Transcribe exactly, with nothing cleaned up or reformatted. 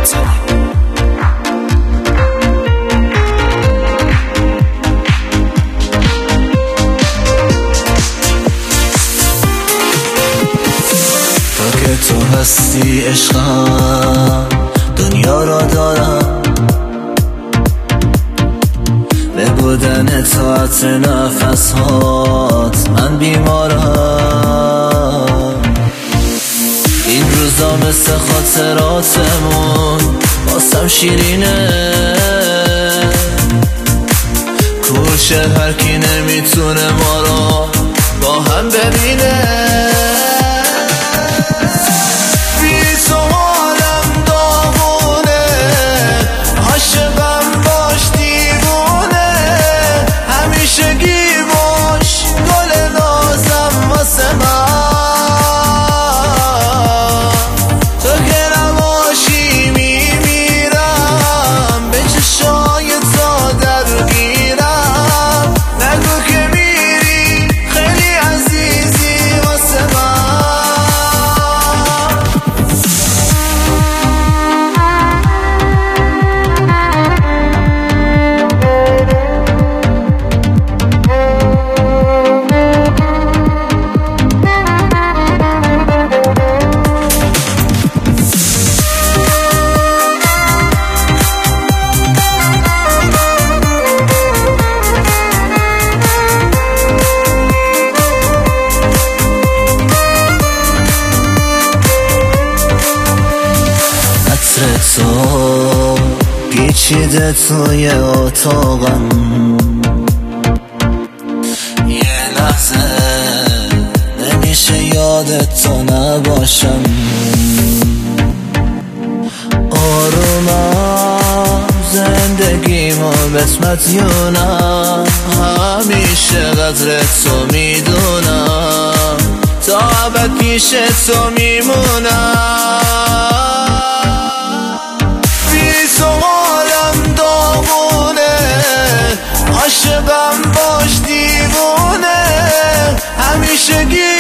تو هستی عشقم، دنیا را دارم. به بودن تو عطر نفس هات من بیمارم. این روزا مثل خاطراتمون واسم شیرینه. کوچه هر کی نمیتونه ما رو با هم ببینه. تو پیچیده توی اتاقم، یه لحظه نمیشه یادت تو نباشم. آرومم زندگیمو بهت مدیونم، همیشه قدر تو میدونم، تا ابد پیش تو میمونم. عاشقم باش دیوونه، همیشه